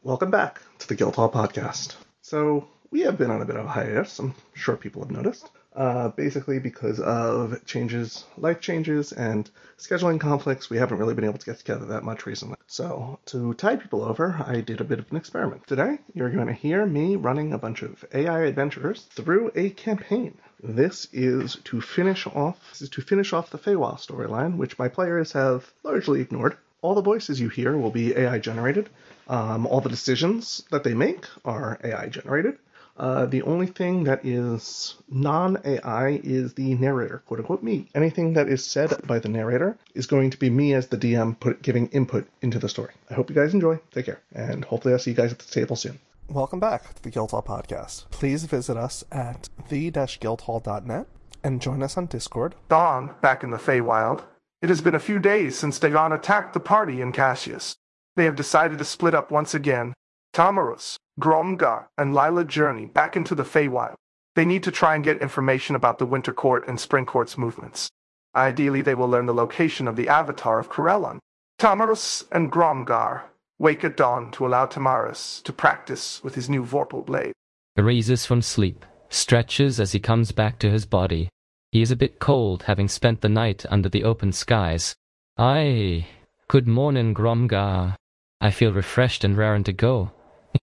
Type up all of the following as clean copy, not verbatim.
Welcome back to the Guildhall Podcast. So, we have been on a bit of a hiatus, I'm sure people have noticed, basically because of life changes, and scheduling conflicts. We haven't really been able to get together that much recently. So, to tide people over, I did a bit of an experiment. Today, you're going to hear me running a bunch of AI adventurers through a campaign. This is to finish off the Feywild storyline, which my players have largely ignored. All the voices you hear will be AI generated. All the decisions that they make are AI generated. The only thing that is non-AI is the narrator, quote-unquote me. Anything that is said by the narrator is going to be me as the DM giving input into the story. I hope you guys enjoy. Take care. And hopefully I'll see you guys at the table soon. Welcome back to the Guildhall Podcast. Please visit us at the-guildhall.net and join us on Discord. Dawn, back in the Feywild. It has been a few days since Dagon attacked the party in Cassius. They have decided to split up once again. Tamarus, Gromgar, and Lila journey back into the Feywild. They need to try and get information about the Winter Court and Spring Court's movements. Ideally, they will learn the location of the Avatar of Corellon. Tamarus and Gromgar wake at dawn to allow Tamarus to practice with his new Vorpal blade. He raises from sleep, stretches as he comes back to his body. He is a bit cold, having spent the night under the open skies. Aye, good morning, Gromgar. I feel refreshed and raring to go.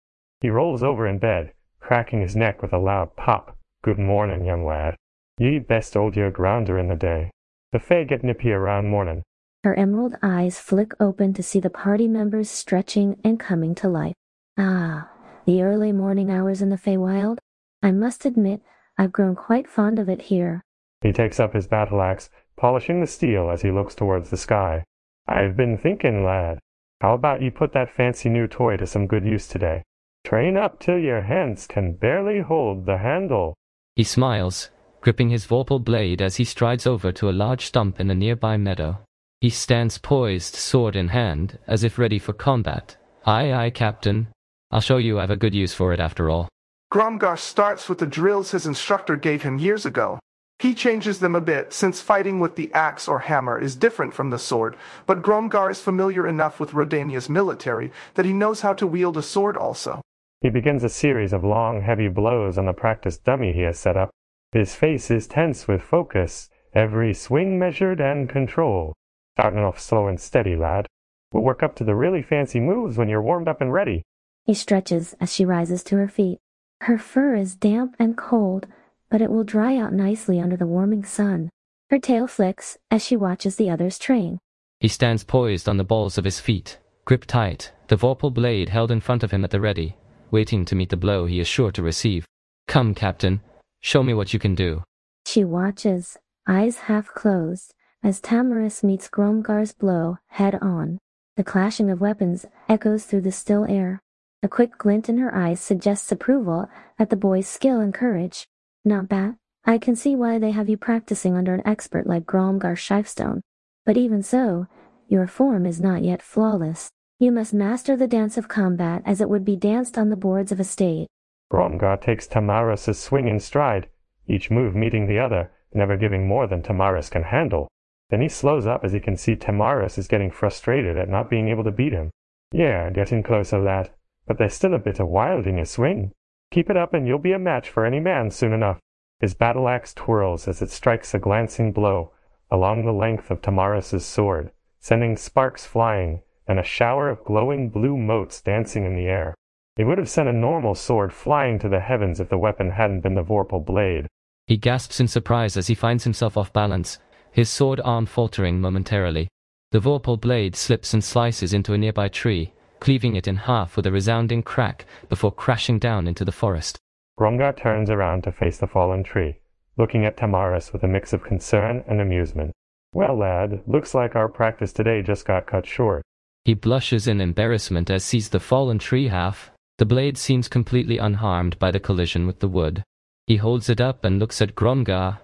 He rolls over in bed, cracking his neck with a loud pop. Good morning, young lad. Ye best hold your grounder in the day. The Fey get nippy around morning. Her emerald eyes flick open to see the party members stretching and coming to life. Ah, the early morning hours in the Feywild. I must admit, I've grown quite fond of it here. He takes up his battle axe, polishing the steel as he looks towards the sky. I've been thinking, lad. How about you put that fancy new toy to some good use today? Train up till your hands can barely hold the handle. He smiles, gripping his Vorpal blade as he strides over to a large stump in a nearby meadow. He stands poised, sword in hand, as if ready for combat. Aye, aye, Captain. I'll show you I've a good use for it after all. Gromgar starts with the drills his instructor gave him years ago. He changes them a bit, since fighting with the axe or hammer is different from the sword, but Gromgar is familiar enough with Rodania's military that he knows how to wield a sword also. He begins a series of long, heavy blows on the practice dummy he has set up. His face is tense with focus, every swing measured and controlled. Starting off slow and steady, lad. We'll work up to the really fancy moves when you're warmed up and ready. He stretches as she rises to her feet. Her fur is damp and cold, but it will dry out nicely under the warming sun. Her tail flicks as she watches the others train. He stands poised on the balls of his feet, grip tight, the Vorpal blade held in front of him at the ready, waiting to meet the blow he is sure to receive. Come, Captain, show me what you can do. She watches, eyes half closed, as Tamarus meets Gromgar's blow head on. The clashing of weapons echoes through the still air. A quick glint in her eyes suggests approval at the boy's skill and courage. Not bad. I can see why they have you practicing under an expert like Gromgar Shifestone. But even so, your form is not yet flawless. You must master the dance of combat as it would be danced on the boards of a stage. Gromgar takes Tamarus' swing in stride, each move meeting the other, never giving more than Tamarus can handle. Then he slows up as he can see Tamarus is getting frustrated at not being able to beat him. Yeah, getting closer, lad, but there's still a bit of wild in your swing. Keep it up and you'll be a match for any man soon enough. His battle axe twirls as it strikes a glancing blow along the length of Tamarus' sword, sending sparks flying and a shower of glowing blue motes dancing in the air. It would have sent a normal sword flying to the heavens if the weapon hadn't been the Vorpal blade. He gasps in surprise as he finds himself off balance, his sword arm faltering momentarily. The Vorpal blade slips and slices into a nearby tree, cleaving it in half with a resounding crack before crashing down into the forest. Gromgar turns around to face the fallen tree, looking at Tamarus with a mix of concern and amusement. Well, lad, looks like our practice today just got cut short. He blushes in embarrassment as sees the fallen tree half. The blade seems completely unharmed by the collision with the wood. He holds it up and looks at Gromgar.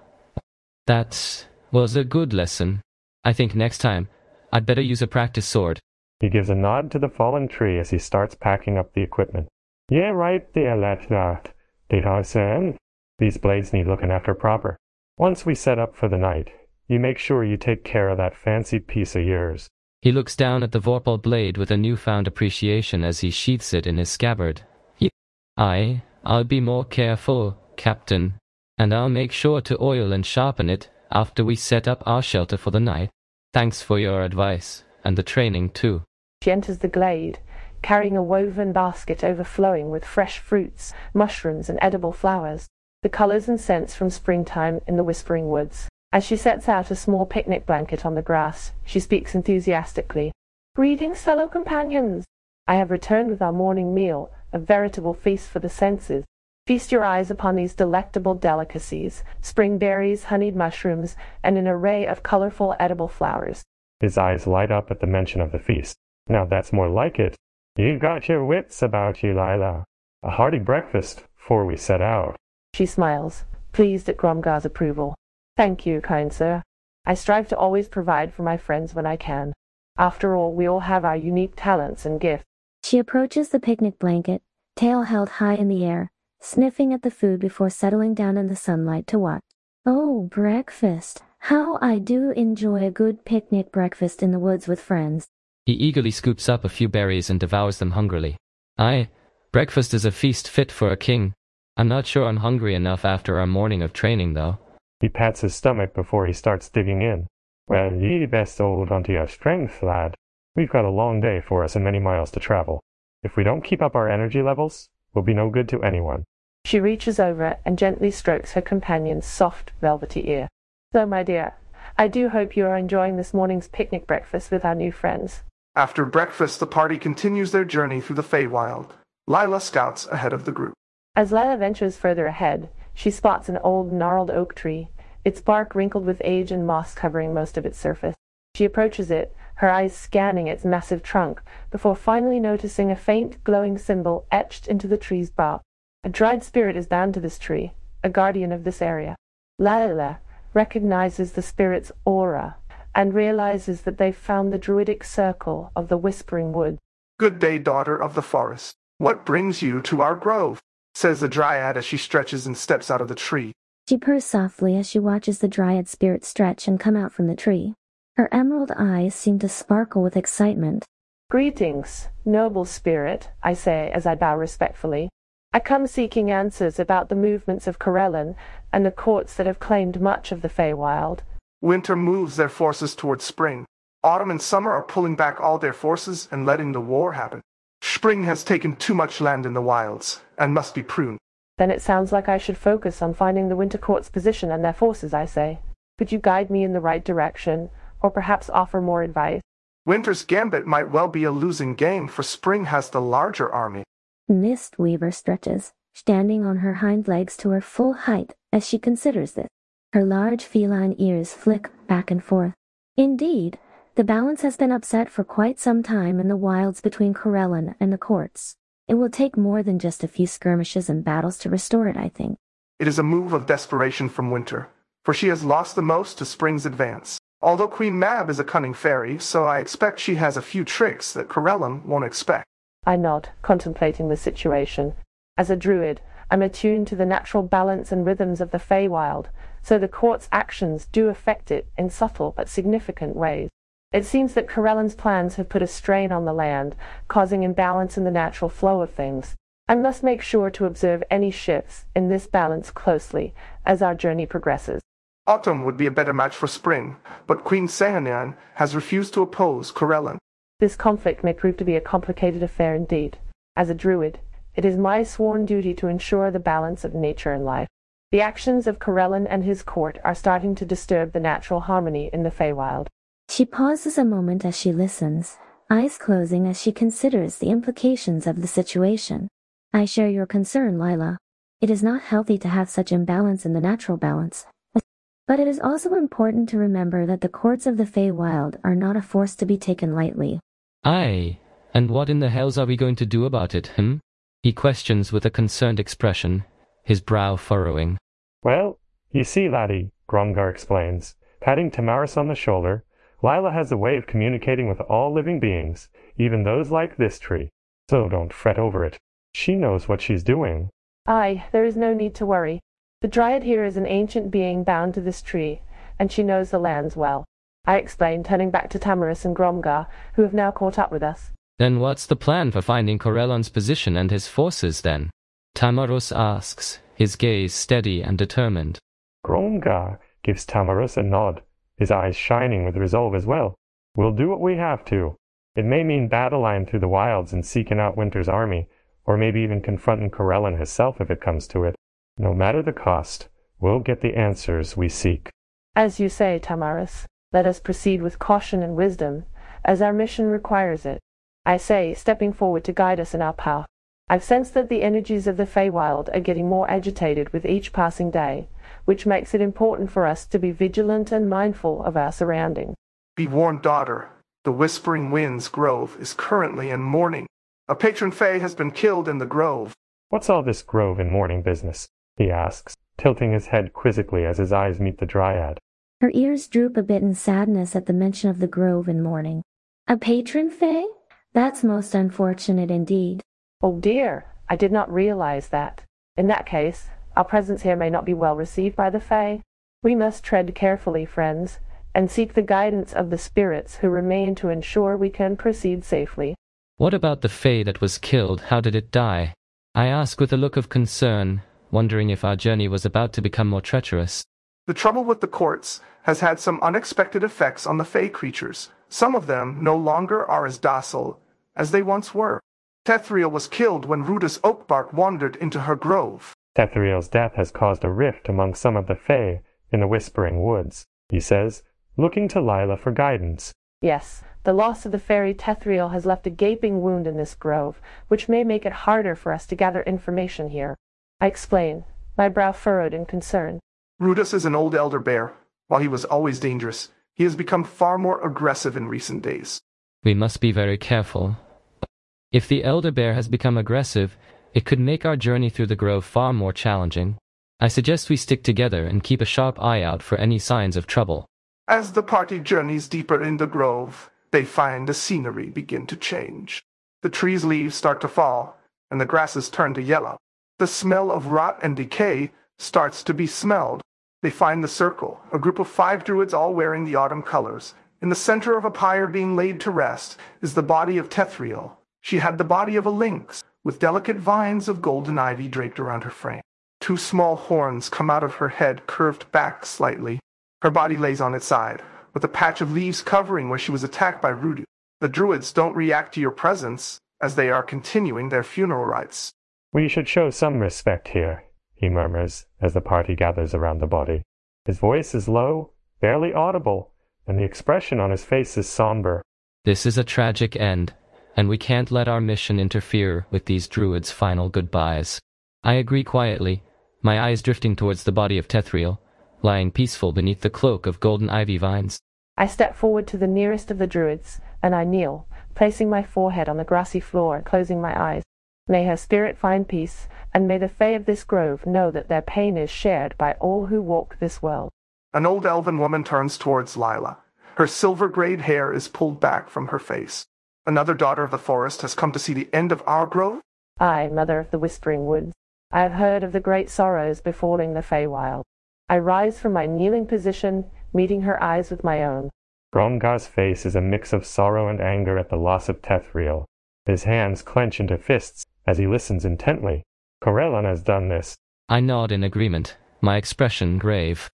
That was a good lesson. I think next time, I'd better use a practice sword. He gives a nod to the fallen tree as he starts packing up the equipment. Yeah, right there, lad. Did I say? These blades need looking after proper. Once we set up for the night, you make sure you take care of that fancy piece of yours. He looks down at the Vorpal blade with a newfound appreciation as he sheaths it in his scabbard. I'll be more careful, Captain, and I'll make sure to oil and sharpen it after we set up our shelter for the night. Thanks for your advice, and the training too. She enters the glade, carrying a woven basket overflowing with fresh fruits, mushrooms, and edible flowers, the colors and scents from springtime in the Whispering Woods. As she sets out a small picnic blanket on the grass, she speaks enthusiastically. "Greetings, fellow companions! I have returned with our morning meal, a veritable feast for the senses. Feast your eyes upon these delectable delicacies, spring berries, honeyed mushrooms, and an array of colorful edible flowers." His eyes light up at the mention of the feast. Now that's more like it. You've got your wits about you, Lila. A hearty breakfast before we set out. She smiles, pleased at Gromgar's approval. "Thank you, kind sir. I strive to always provide for my friends when I can. After all, we all have our unique talents and gifts." She approaches the picnic blanket, tail held high in the air, sniffing at the food before settling down in the sunlight to watch. Oh, breakfast. How I do enjoy a good picnic breakfast in the woods with friends. He eagerly scoops up a few berries and devours them hungrily. Breakfast is a feast fit for a king. I'm not sure I'm hungry enough after our morning of training, though. He pats his stomach before he starts digging in. Well, ye best hold onto your strength, lad. We've got a long day for us and many miles to travel. If we don't keep up our energy levels, we'll be no good to anyone. She reaches over and gently strokes her companion's soft, velvety ear. "So, my dear, I do hope you are enjoying this morning's picnic breakfast with our new friends." After breakfast, the party continues their journey through the Feywild. Lila scouts ahead of the group. As Lila ventures further ahead, she spots an old, gnarled oak tree, its bark wrinkled with age and moss covering most of its surface. She approaches it, her eyes scanning its massive trunk, before finally noticing a faint, glowing symbol etched into the tree's bark. A dried spirit is bound to this tree, a guardian of this area. Lila recognizes the spirit's aura and realizes that they've found the druidic circle of the Whispering Wood. "Good day, daughter of the forest. What brings you to our grove?" says the dryad as she stretches and steps out of the tree. She purrs softly as she watches the dryad spirit stretch and come out from the tree. Her emerald eyes seem to sparkle with excitement. "Greetings, noble spirit," I say as I bow respectfully. "I come seeking answers about the movements of Corellon and the courts that have claimed much of the Feywild." Winter moves their forces towards spring. Autumn and summer are pulling back all their forces and letting the war happen. Spring has taken too much land in the wilds and must be pruned. "Then it sounds like I should focus on finding the Winter Court's position and their forces," I say. "Could you guide me in the right direction, or perhaps offer more advice?" Winter's gambit might well be a losing game, for Spring has the larger army. Mistweaver stretches, standing on her hind legs to her full height as she considers this. Her large feline ears flick back and forth. Indeed, the balance has been upset for quite some time in the wilds between Corellon and the courts. It will take more than just a few skirmishes and battles to restore it, I think. It is a move of desperation from Winter, for she has lost the most to Spring's advance. Although Queen Mab is a cunning fairy, so I expect she has a few tricks that Corellon won't expect. I nod, contemplating the situation. As a druid, I'm attuned to the natural balance and rhythms of the Feywild, so the court's actions do affect it in subtle but significant ways. It seems that Corellon's plans have put a strain on the land, causing imbalance in the natural flow of things. I must make sure to observe any shifts in this balance closely as our journey progresses. Autumn would be a better match for Spring, but Queen Sehanyan has refused to oppose Corellon. This conflict may prove to be a complicated affair indeed. As a druid, it is my sworn duty to ensure the balance of nature and life. The actions of Corellon and his court are starting to disturb the natural harmony in the Feywild. She pauses a moment as she listens, eyes closing as she considers the implications of the situation. I share your concern, Lila. It is not healthy to have such imbalance in the natural balance. But it is also important to remember that the courts of the Feywild are not a force to be taken lightly. Aye, and what in the hells are we going to do about it, He questions with a concerned expression, his brow furrowing. Well, you see, laddie, Gromgar explains, patting Tamaris on the shoulder, Lila has a way of communicating with all living beings, even those like this tree. So don't fret over it. She knows what she's doing. Aye, there is no need to worry. The Dryad here is an ancient being bound to this tree, and she knows the lands well. I explained, turning back to Tamaris and Gromgar, who have now caught up with us. Then what's the plan for finding Corellon's position and his forces then? Tamaros asks, his gaze steady and determined. Gromgar gives Tamaris a nod, his eyes shining with resolve as well. We'll do what we have to. It may mean battle-line through the wilds and seeking out Winter's army, or maybe even confronting Corellon himself if it comes to it. No matter the cost, we'll get the answers we seek. As you say, Tamaris, let us proceed with caution and wisdom, as our mission requires it. I say, stepping forward to guide us in our path. I've sensed that the energies of the Feywild are getting more agitated with each passing day, which makes it important for us to be vigilant and mindful of our surroundings. Be warned, daughter. The Whispering Winds Grove is currently in mourning. A patron Fey has been killed in the grove. What's all this grove and mourning business? He asks, tilting his head quizzically as his eyes meet the Dryad. Her ears droop a bit in sadness at the mention of the grove in mourning. A patron Fey? That's most unfortunate indeed. Oh dear, I did not realize that. In that case, our presence here may not be well received by the Fey. We must tread carefully, friends, and seek the guidance of the spirits who remain to ensure we can proceed safely. What about the Fey that was killed? How did it die? I ask with a look of concern, wondering if our journey was about to become more treacherous. The trouble with the courts has had some unexpected effects on the Fey creatures. Some of them no longer are as docile as they once were. Tethriel was killed when Rudis Oakbark wandered into her grove. Tethriel's death has caused a rift among some of the Fey in the Whispering Woods, he says, looking to Lila for guidance. Yes, the loss of the fairy Tethriel has left a gaping wound in this grove, which may make it harder for us to gather information here. I explain, my brow furrowed in concern. Rudis is an old elder bear. While he was always dangerous, he has become far more aggressive in recent days. We must be very careful. If the elder bear has become aggressive, it could make our journey through the grove far more challenging. I suggest we stick together and keep a sharp eye out for any signs of trouble. As the party journeys deeper in the grove, they find the scenery begin to change. The trees' leaves start to fall, and the grasses turn to yellow. The smell of rot and decay starts to be smelled. They find the circle, a group of 5 druids all wearing the autumn colors. In the center of a pyre being laid to rest is the body of Tethriel. She had the body of a lynx, with delicate vines of golden ivy draped around her frame. 2 small horns come out of her head, curved back slightly. Her body lays on its side, with a patch of leaves covering where she was attacked by Rudu. The druids don't react to your presence, as they are continuing their funeral rites. We should show some respect here, he murmurs, as the party gathers around the body. His voice is low, barely audible, and the expression on his face is somber. This is a tragic end, and we can't let our mission interfere with these druids' final goodbyes. I agree quietly, my eyes drifting towards the body of Tethriel, lying peaceful beneath the cloak of golden ivy vines. I step forward to the nearest of the druids, and I kneel, placing my forehead on the grassy floor and closing my eyes. May her spirit find peace, and may the Fae of this grove know that their pain is shared by all who walk this world. An old elven woman turns towards Lila. Her silver-grayed hair is pulled back from her face. Another daughter of the forest has come to see the end of our grove? I, mother of the Whispering Woods, I have heard of the great sorrows befalling the Feywild. I rise from my kneeling position, meeting her eyes with my own. Gromgar's face is a mix of sorrow and anger at the loss of Tethriel. His hands clench into fists as he listens intently. Corellon has done this. I nod in agreement, my expression grave.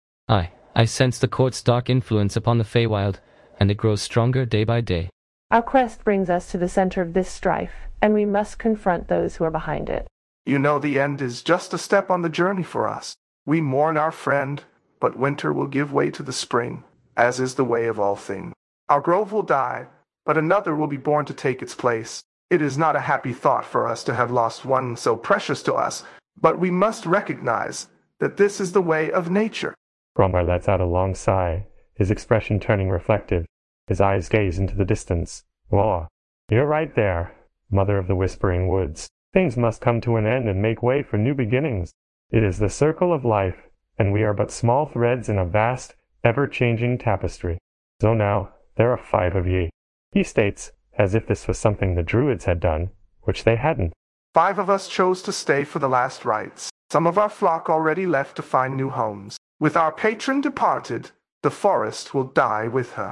I sense the court's dark influence upon the Feywild, and it grows stronger day by day. Our quest brings us to the center of this strife, and we must confront those who are behind it. You know the end is just a step on the journey for us. We mourn our friend, but winter will give way to the spring, as is the way of all things. Our grove will die, but another will be born to take its place. It is not a happy thought for us to have lost one so precious to us, but we must recognize that this is the way of nature. Gromgar lets out a long sigh, his expression turning reflective. His eyes gaze into the distance. Wah, you're right there, mother of the Whispering Woods. Things must come to an end and make way for new beginnings. It is the circle of life, and we are but small threads in a vast, ever-changing tapestry. So now, there are 5 of ye, he states, as if this was something the druids had done, which they hadn't. 5 of us chose to stay for the last rites. Some of our flock already left to find new homes. With our patron departed, the forest will die with her.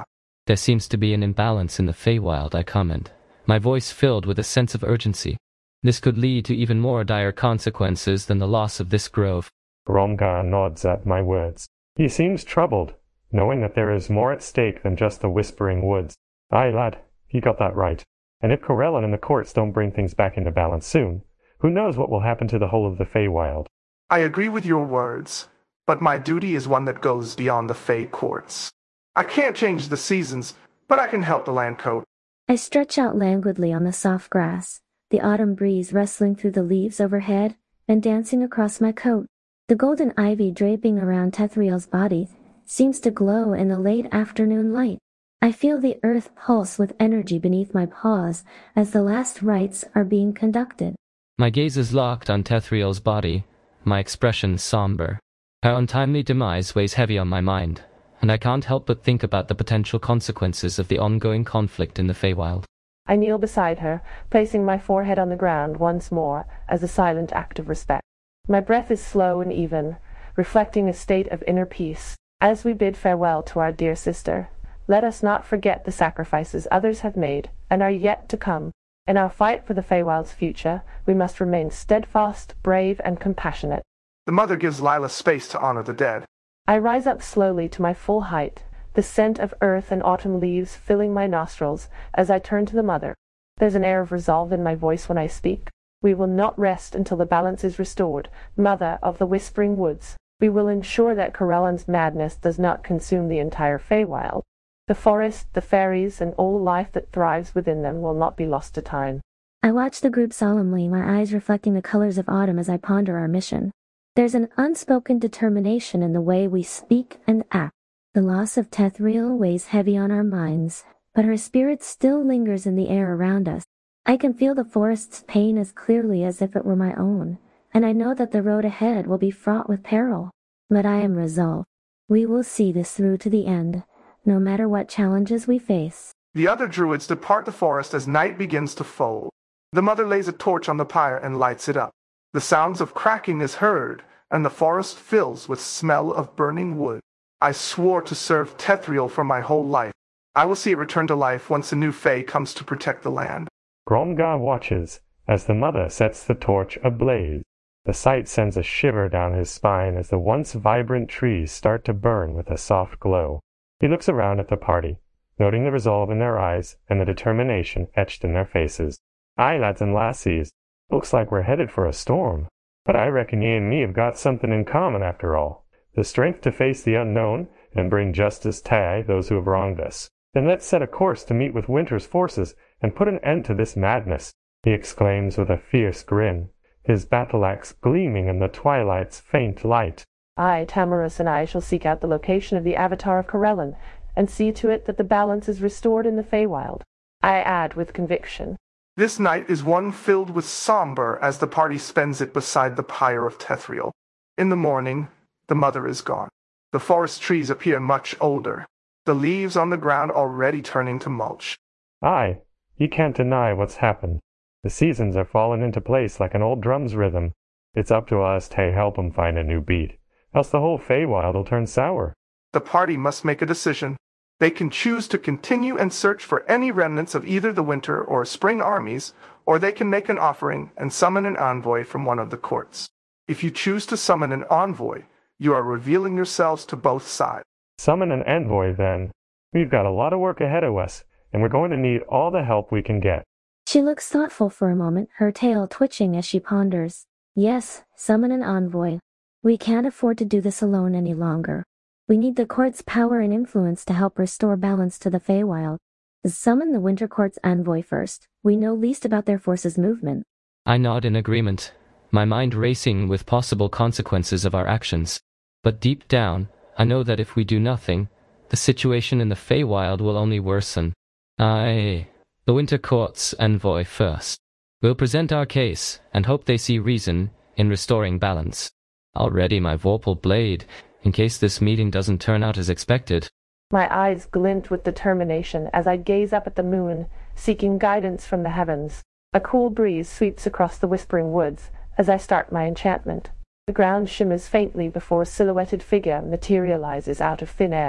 There seems to be an imbalance in the Feywild, I comment, my voice filled with a sense of urgency. This could lead to even more dire consequences than the loss of this grove. Gromgar nods at my words. He seems troubled, knowing that there is more at stake than just the Whispering Woods. Aye, lad, he got that right. And if Corellon and the courts don't bring things back into balance soon, who knows what will happen to the whole of the Feywild. I agree with your words, but my duty is one that goes beyond the Fey courts. I can't change the seasons, but I can help the land code. I stretch out languidly on the soft grass, the autumn breeze rustling through the leaves overhead and dancing across my coat. The golden ivy draping around Tethriel's body seems to glow in the late afternoon light. I feel the earth pulse with energy beneath my paws as the last rites are being conducted. My gaze is locked on Tethriel's body, my expression somber. Her untimely demise weighs heavy on my mind, and I can't help but think about the potential consequences of the ongoing conflict in the Feywild. I kneel beside her, placing my forehead on the ground once more as a silent act of respect. My breath is slow and even, reflecting a state of inner peace. As we bid farewell to our dear sister, let us not forget the sacrifices others have made and are yet to come. In our fight for the Feywild's future, we must remain steadfast, brave, and compassionate. The mother gives Lila space to honor the dead. I rise up slowly to my full height, the scent of earth and autumn leaves filling my nostrils as I turn to the mother. There's an air of resolve in my voice when I speak. We will not rest until the balance is restored, Mother of the Whispering Woods. We will ensure that Corellon's madness does not consume the entire Feywild. The forest, the fairies, and all life that thrives within them will not be lost to time. I watch the group solemnly, my eyes reflecting the colors of autumn as I ponder our mission. There's an unspoken determination in the way we speak and act. The loss of Tethriel weighs heavy on our minds, but her spirit still lingers in the air around us. I can feel the forest's pain as clearly as if it were my own, and I know that the road ahead will be fraught with peril. But I am resolved. We will see this through to the end, no matter what challenges we face. The other druids depart the forest as night begins to fold. The mother lays a torch on the pyre and lights it up. The sounds of cracking is heard, and the forest fills with smell of burning wood. I swore to serve Tethriel for my whole life. I will see it return to life once a new Fey comes to protect the land. Gromgar watches as the mother sets the torch ablaze. The sight sends a shiver down his spine as the once vibrant trees start to burn with a soft glow. He looks around at the party, noting the resolve in their eyes and the determination etched in their faces. Aye, lads and lassies, looks like we're headed for a storm. But I reckon ye and me have got something in common after all. The strength to face the unknown and bring justice to those who have wronged us. Then let's set a course to meet with Winter's forces and put an end to this madness, he exclaims with a fierce grin, his battle-axe gleaming in the twilight's faint light. I, Tamarus, and I shall seek out the location of the Avatar of Corellon, and see to it that the balance is restored in the Feywild. I add with conviction. This night is one filled with somber as the party spends it beside the pyre of Tethriel. In the morning, the mother is gone. The forest trees appear much older, the leaves on the ground already turning to mulch. Aye, ye can't deny what's happened. The seasons are falling into place like an old drum's rhythm. It's up to us to help 'em find a new beat, else the whole Feywild will turn sour. The party must make a decision. They can choose to continue and search for any remnants of either the winter or spring armies, or they can make an offering and summon an envoy from one of the courts. If you choose to summon an envoy, you are revealing yourselves to both sides. Summon an envoy, then. We've got a lot of work ahead of us, and we're going to need all the help we can get. She looks thoughtful for a moment, her tail twitching as she ponders. Yes, summon an envoy. We can't afford to do this alone any longer. We need the court's power and influence to help restore balance to the Feywild. Summon the Winter Court's envoy first. We know least about their forces' movement. I nod in agreement, my mind racing with possible consequences of our actions. But deep down, I know that if we do nothing, the situation in the Feywild will only worsen. Aye, the Winter Court's envoy first. We'll present our case, and hope they see reason in restoring balance. I'll ready my Vorpal blade, in case this meeting doesn't turn out as expected. My eyes glint with determination as I gaze up at the moon, seeking guidance from the heavens. A cool breeze sweeps across the Whispering Woods as I start my enchantment. The ground shimmers faintly before a silhouetted figure materializes out of thin air.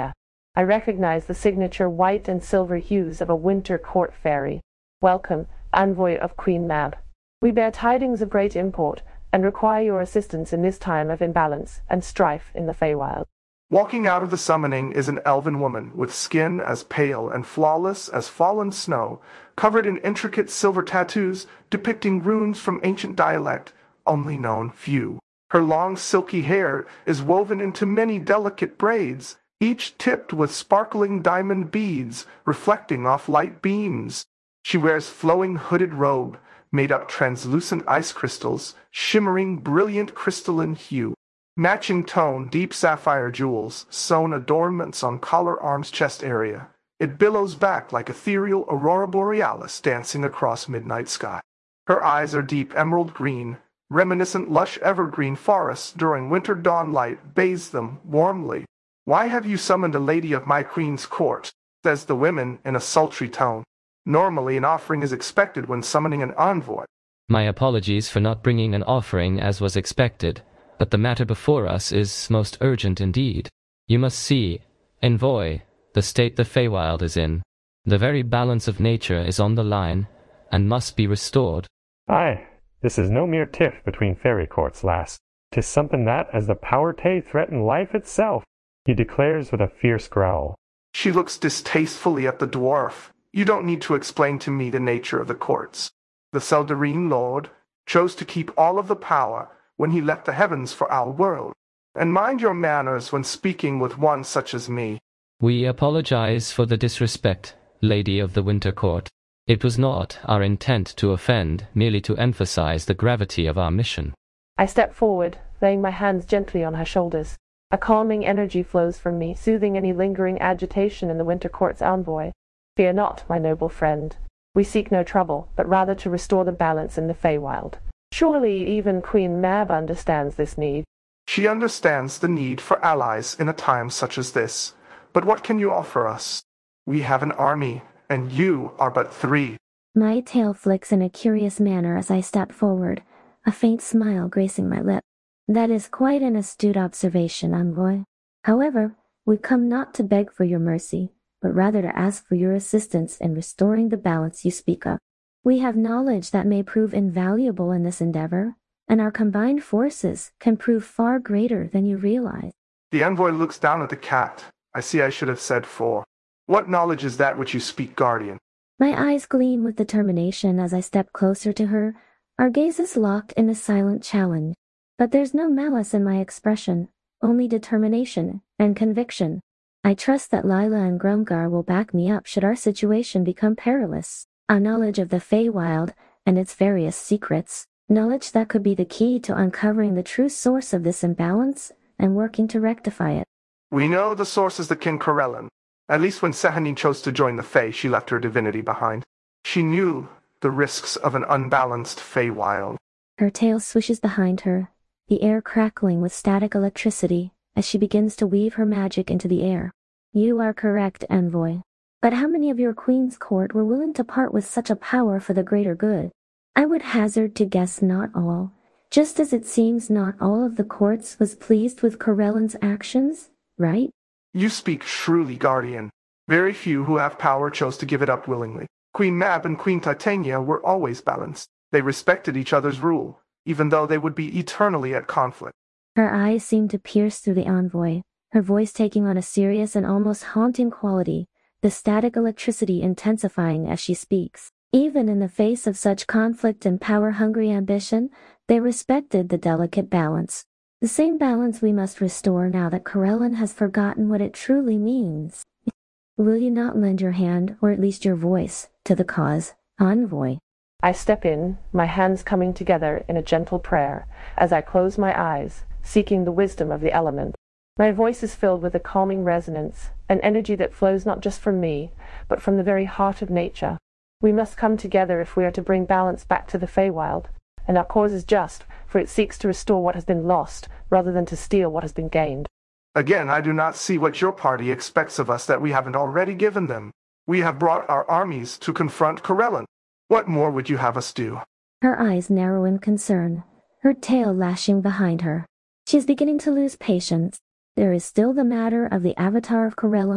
I recognize the signature white and silver hues of a winter court fairy. Welcome, envoy of Queen Mab. We bear tidings of great import, and require your assistance in this time of imbalance and strife in the Feywild. Walking out of the summoning is an elven woman with skin as pale and flawless as fallen snow, covered in intricate silver tattoos depicting runes from ancient dialect only known few. Her long silky hair is woven into many delicate braids, each tipped with sparkling diamond beads reflecting off light beams. She wears flowing hooded robe made up translucent ice crystals, shimmering brilliant crystalline hue. Matching tone, deep sapphire jewels, sewn adornments on collar, arms, chest area. It billows back like ethereal aurora borealis dancing across midnight sky. Her eyes are deep emerald green, reminiscent lush evergreen forests during winter dawn light bathes them warmly. "Why have you summoned a lady of my queen's court?" says the woman in a sultry tone. Normally an offering is expected when summoning an envoy. My apologies for not bringing an offering as was expected, but the matter before us is most urgent indeed. You must see, envoy, the state the Feywild is in. The very balance of nature is on the line, and must be restored. Aye, this is no mere tiff between fairy courts, lass. 'Tis something that, as the power ta'e threaten life itself, he declares with a fierce growl. She looks distastefully at the dwarf. You don't need to explain to me the nature of the courts. The Seldarine Lord chose to keep all of the power when he left the heavens for our world. And mind your manners when speaking with one such as me. We apologize for the disrespect, Lady of the Winter Court. It was not our intent to offend, merely to emphasize the gravity of our mission. I step forward, laying my hands gently on her shoulders. A calming energy flows from me, soothing any lingering agitation in the Winter Court's envoy. Fear not, my noble friend. We seek no trouble, but rather to restore the balance in the Feywild. Surely even Queen Mab understands this need. She understands the need for allies in a time such as this. But what can you offer us? We have an army, and you are but 3. My tail flicks in a curious manner as I step forward, a faint smile gracing my lip. That is quite an astute observation, envoy. However, we come not to beg for your mercy, but rather to ask for your assistance in restoring the balance you speak of. We have knowledge that may prove invaluable in this endeavor, and our combined forces can prove far greater than you realize. The envoy looks down at the cat. I see I should have said 4. What knowledge is that which you speak, Guardian? My eyes gleam with determination as I step closer to her, our gazes locked in a silent challenge. But there's no malice in my expression, only determination and conviction. I trust that Lila and Grumgar will back me up should our situation become perilous. Our knowledge of the Feywild and its various secrets, knowledge that could be the key to uncovering the true source of this imbalance and working to rectify it. We know the source is the King Corellon. At least when Sehanine chose to join the Fey, she left her divinity behind. She knew the risks of an unbalanced Feywild. Her tail swishes behind her, the air crackling with static electricity as she begins to weave her magic into the air. You are correct, envoy. But how many of your queen's court were willing to part with such a power for the greater good? I would hazard to guess not all, just as it seems not all of the courts was pleased with Corellon's actions, right? You speak shrewdly, Guardian. Very few who have power chose to give it up willingly. Queen Mab and Queen Titania were always balanced. They respected each other's rule, even though they would be eternally at conflict. Her eyes seem to pierce through the envoy, her voice taking on a serious and almost haunting quality, the static electricity intensifying as she speaks. Even in the face of such conflict and power-hungry ambition, they respected the delicate balance. The same balance we must restore now that Corellon has forgotten what it truly means. Will you not lend your hand, or at least your voice, to the cause, envoy? I step in, my hands coming together in a gentle prayer, as I close my eyes, seeking the wisdom of the element. My voice is filled with a calming resonance, an energy that flows not just from me, but from the very heart of nature. We must come together if we are to bring balance back to the Feywild, and our cause is just, for it seeks to restore what has been lost, rather than to steal what has been gained. Again, I do not see what your party expects of us that we haven't already given them. We have brought our armies to confront Corellon. What more would you have us do? Her eyes narrow in concern, her tail lashing behind her. She is beginning to lose patience. There is still the matter of the Avatar of Corellon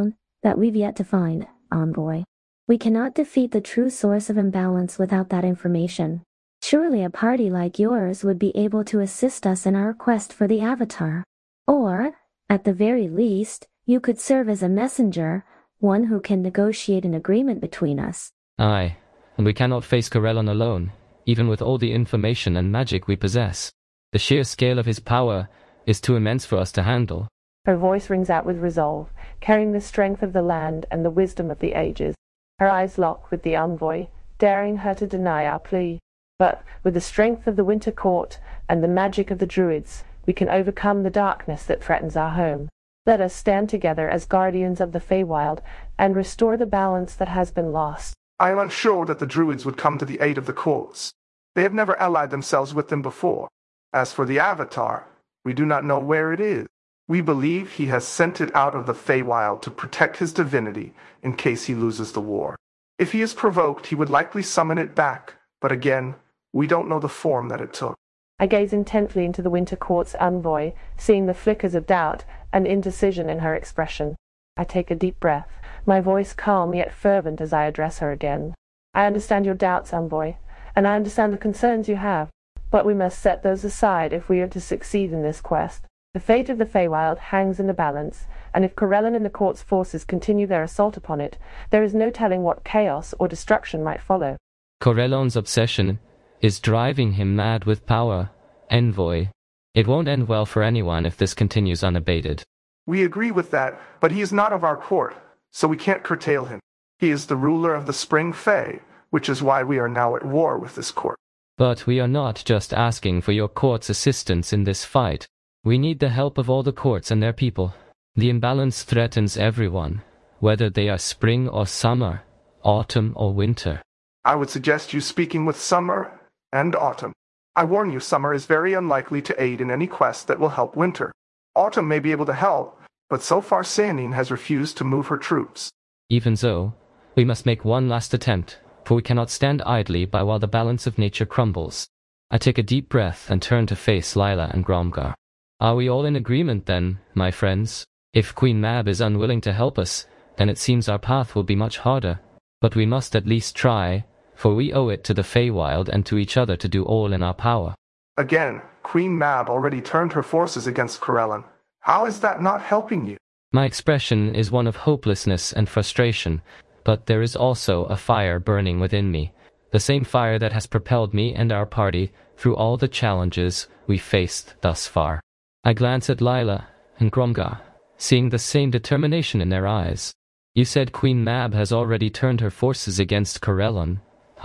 that we've yet to find, Envoy. We cannot defeat the true source of imbalance without that information. Surely a party like yours would be able to assist us in our quest for the Avatar. Or, at the very least, you could serve as a messenger, one who can negotiate an agreement between us. Aye, and we cannot face Corellon alone, even with all the information and magic we possess. The sheer scale of his power is too immense for us to handle. Her voice rings out with resolve, carrying the strength of the land and the wisdom of the ages. Her eyes lock with the envoy, daring her to deny our plea. But with the strength of the Winter Court and the magic of the Druids, we can overcome the darkness that threatens our home. Let us stand together as guardians of the Feywild and restore the balance that has been lost. I am unsure that the Druids would come to the aid of the courts. They have never allied themselves with them before. As for the Avatar, we do not know where it is. We believe he has sent it out of the Feywild to protect his divinity in case he loses the war. If he is provoked, he would likely summon it back, but again, we don't know the form that it took. I gaze intently into the Winter Court's envoy, seeing the flickers of doubt and indecision in her expression. I take a deep breath, my voice calm yet fervent as I address her again. I understand your doubts, envoy, and I understand the concerns you have, but we must set those aside if we are to succeed in this quest. The fate of the Feywild hangs in the balance, and if Corellon and the court's forces continue their assault upon it, there is no telling what chaos or destruction might follow. Corellon's obsession is driving him mad with power, envoy. It won't end well for anyone if this continues unabated. We agree with that, but he is not of our court, so we can't curtail him. He is the ruler of the Spring Fey, which is why we are now at war with this court. But we are not just asking for your court's assistance in this fight. We need the help of all the courts and their people. The imbalance threatens everyone, whether they are spring or summer, autumn or winter. I would suggest you speaking with Summer and Autumn. I warn you, Summer is very unlikely to aid in any quest that will help Winter. Autumn may be able to help, but so far Sanine has refused to move her troops. Even so, we must make one last attempt, for we cannot stand idly by while the balance of nature crumbles. I take a deep breath and turn to face Lila and Gromgar. Are we all in agreement then, my friends? If Queen Mab is unwilling to help us, then it seems our path will be much harder. But we must at least try, for we owe it to the Feywild and to each other to do all in our power. Again, Queen Mab already turned her forces against Corellon. How is that not helping you? My expression is one of hopelessness and frustration, but there is also a fire burning within me, the same fire that has propelled me and our party through all the challenges we faced thus far. I glance at Lila and Gromgar, seeing the same determination in their eyes. You said Queen Mab has already turned her forces against Corellon.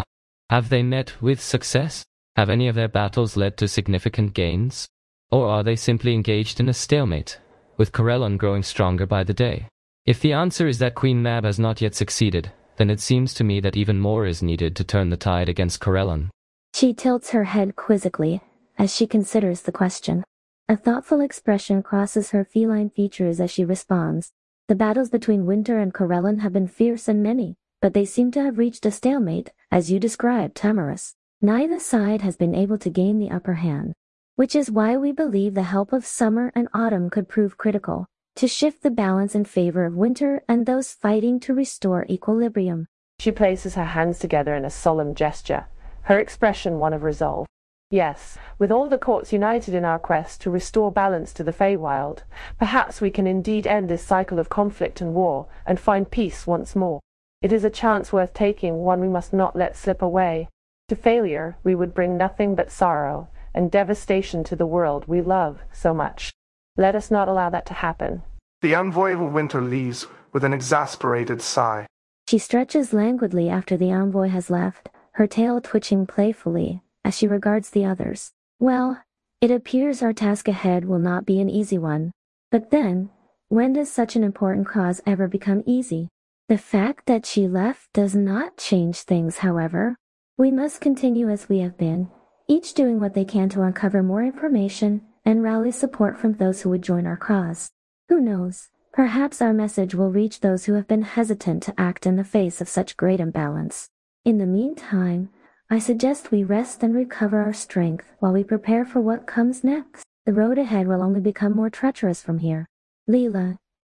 Have they met with success? Have any of their battles led to significant gains? Or are they simply engaged in a stalemate, with Corellon growing stronger by the day? If the answer is that Queen Mab has not yet succeeded, then it seems to me that even more is needed to turn the tide against Corellon. She tilts her head quizzically as she considers the question. A thoughtful expression crosses her feline features as she responds. The battles between Winter and Corellon have been fierce and many, but they seem to have reached a stalemate, as you described, Tamaris. Neither side has been able to gain the upper hand, which is why we believe the help of Summer and Autumn could prove critical, to shift the balance in favor of Winter and those fighting to restore equilibrium. She places her hands together in a solemn gesture, her expression one of resolve. Yes, with all the courts united in our quest to restore balance to the Feywild, perhaps we can indeed end this cycle of conflict and war and find peace once more. It is a chance worth taking, one we must not let slip away. To failure, we would bring nothing but sorrow and devastation to the world we love so much. Let us not allow that to happen. The envoy of Winter leaves with an exasperated sigh. She stretches languidly after the envoy has left, her tail twitching playfully as she regards the others. Well, it appears our task ahead will not be an easy one. But then, when does such an important cause ever become easy? The fact that she left does not change things, however. We must continue as we have been, each doing what they can to uncover more information and rally support from those who would join our cause. Who knows, perhaps our message will reach those who have been hesitant to act in the face of such great imbalance. In the meantime, I suggest we rest and recover our strength while we prepare for what comes next. The road ahead will only become more treacherous from here. Leela,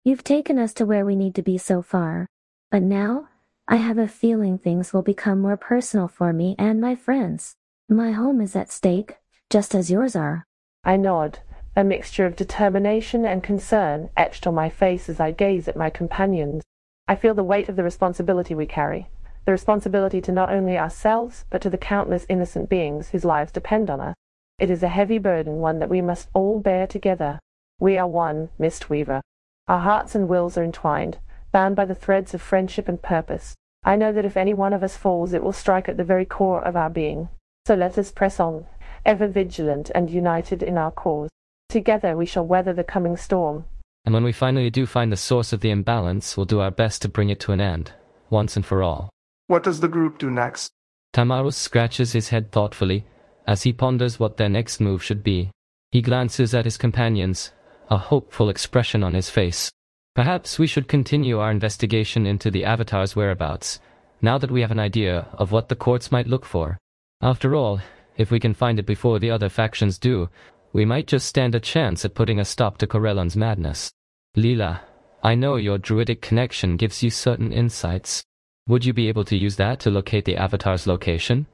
You've taken us to where we need to be so far. But now, I have a feeling things will become more personal for me and my friends. My home is at stake, just as yours are. I nod, a mixture of determination and concern etched on my face as I gaze at my companions. I feel the weight of the responsibility we carry, the responsibility to not only ourselves, but to the countless innocent beings whose lives depend on us. It is a heavy burden, one that we must all bear together. We are one, Mistweaver. Our hearts and wills are entwined, bound by the threads of friendship and purpose. I know that if any one of us falls, it will strike at the very core of our being. So let us press on, ever vigilant and united in our cause. Together we shall weather the coming storm. And when we finally do find the source of the imbalance, we'll do our best to bring it to an end, once and for all. What does the group do next? Tamaros scratches his head thoughtfully, as he ponders what their next move should be. He glances at his companions, a hopeful expression on his face. Perhaps we should continue our investigation into the Avatar's whereabouts, now that we have an idea of what the courts might look for. After all, if we can find it before the other factions do, we might just stand a chance at putting a stop to Corellan's madness. Leela, I know your druidic connection gives you certain insights. Would you be able to use that to locate the Avatar's location?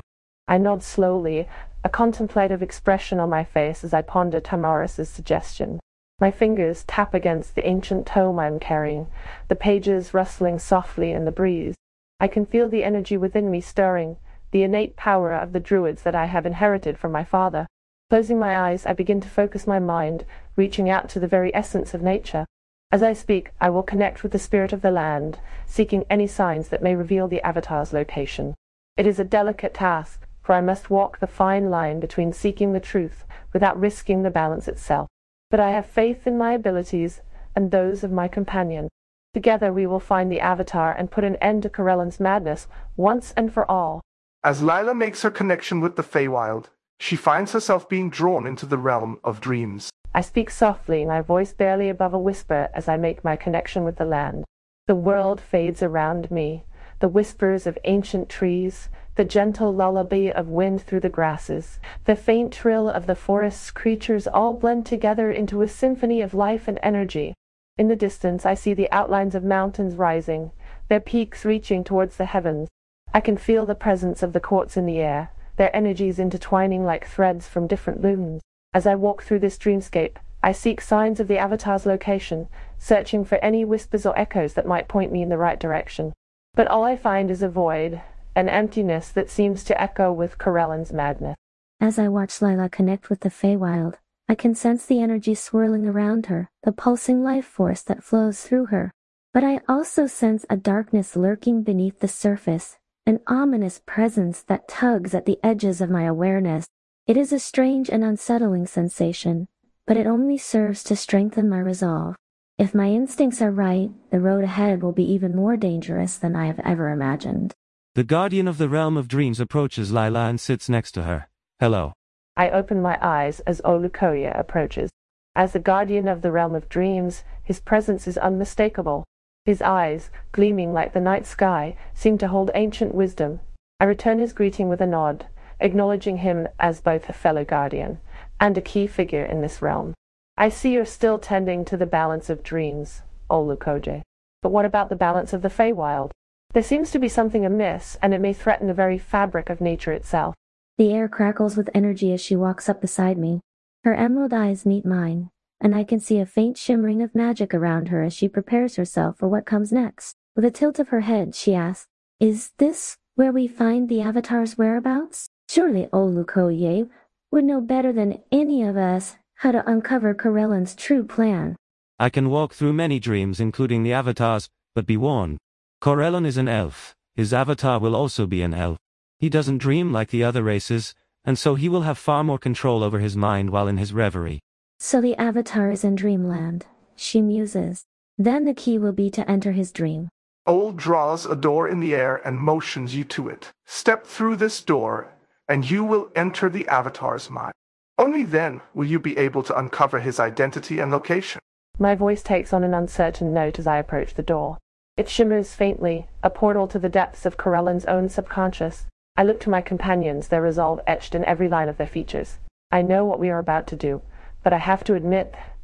I nod slowly, a contemplative expression on my face as I ponder Tamaris' suggestion. My fingers tap against the ancient tome I am carrying, the pages rustling softly in the breeze. I can feel the energy within me stirring, the innate power of the druids that I have inherited from my father. Closing my eyes, I begin to focus my mind, reaching out to the very essence of nature. As I speak, I will connect with the spirit of the land, seeking any signs that may reveal the Avatar's location. It is a delicate task, for I must walk the fine line between seeking the truth without risking the balance itself. But I have faith in my abilities and those of my companion. Together we will find the Avatar and put an end to Corellan's madness once and for all. As Lila makes her connection with the Feywild, she finds herself being drawn into the realm of dreams. I speak softly, my voice barely above a whisper as I make my connection with the land. The world fades around me, the whispers of ancient trees, the gentle lullaby of wind through the grasses, the faint trill of the forest's creatures all blend together into a symphony of life and energy. In the distance I see the outlines of mountains rising, their peaks reaching towards the heavens. I can feel the presence of the courts in the air, their energies intertwining like threads from different looms. As I walk through this dreamscape, I seek signs of the Avatar's location, searching for any whispers or echoes that might point me in the right direction. But all I find is a void, an emptiness that seems to echo with Corellan's madness. As I watch Lila connect with the Feywild, I can sense the energy swirling around her, the pulsing life force that flows through her. But I also sense a darkness lurking beneath the surface, an ominous presence that tugs at the edges of my awareness. It is a strange and unsettling sensation, but it only serves to strengthen my resolve. If my instincts are right, the road ahead will be even more dangerous than I have ever imagined. The guardian of the realm of dreams approaches Lila and sits next to her. Hello. I open my eyes as Olukoya approaches. As the guardian of the realm of dreams, his presence is unmistakable. His eyes, gleaming like the night sky, seem to hold ancient wisdom. I return his greeting with a nod, acknowledging him as both a fellow guardian and a key figure in this realm. I see you're still tending to the balance of dreams, Olukoje. But what about the balance of the Feywild? There seems to be something amiss, and it may threaten the very fabric of nature itself. The air crackles with energy as she walks up beside me. Her emerald eyes meet mine, and I can see a faint shimmering of magic around her as she prepares herself for what comes next. With a tilt of her head, she asks, "Is this where we find the Avatar's whereabouts? Surely Olukoye would know better than any of us how to uncover Corellan's true plan." I can walk through many dreams including the Avatar's, but be warned. Corellan is an elf. His avatar will also be an elf. He doesn't dream like the other races, and so he will have far more control over his mind while in his reverie. So the Avatar is in dreamland, she muses. Then the key will be to enter his dream. Ol draws a door in the air and motions you to it. Step through this door, and you will enter the Avatar's mind. Only then will you be able to uncover his identity and location. My voice takes on an uncertain note as I approach the door. It shimmers faintly, a portal to the depths of Corellan's own subconscious. I look to my companions, their resolve etched in every line of their features. I know what we are about to do, but I have to admit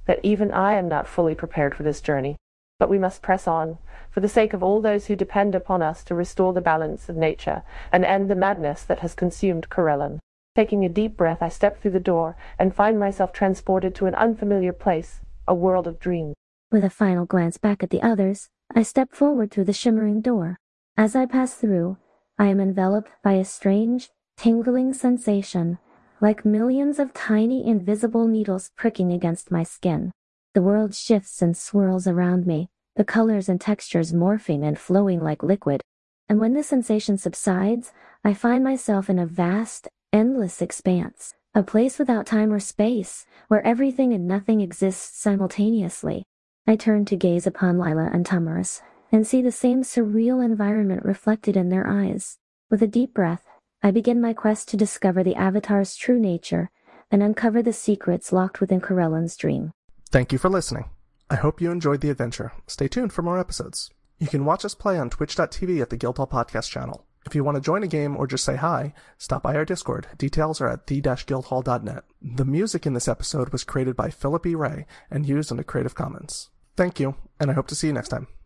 that even I am not fully prepared for this journey. But we must press on, for the sake of all those who depend upon us to restore the balance of nature and end the madness that has consumed Corellon. Taking a deep breath, I step through the door and find myself transported to an unfamiliar place, a world of dreams. With a final glance back at the others, I step forward through the shimmering door. As I pass through, I am enveloped by a strange, tingling sensation, like millions of tiny invisible needles pricking against my skin. The world shifts and swirls around me, the colors and textures morphing and flowing like liquid. And when the sensation subsides, I find myself in a vast, endless expanse, a place without time or space, where everything and nothing exists simultaneously. I turn to gaze upon Lila and Tamaris, and see the same surreal environment reflected in their eyes. With a deep breath, I begin my quest to discover the Avatar's true nature and uncover the secrets locked within Corellon's dream. Thank you for listening. I hope you enjoyed the adventure. Stay tuned for more episodes. You can watch us play on twitch.tv at the Guildhall Podcast channel. If you want to join a game or just say hi, stop by our Discord. Details are at the-guildhall.net. The music in this episode was created by Philip E. Ray and used under Creative Commons. Thank you, and I hope to see you next time.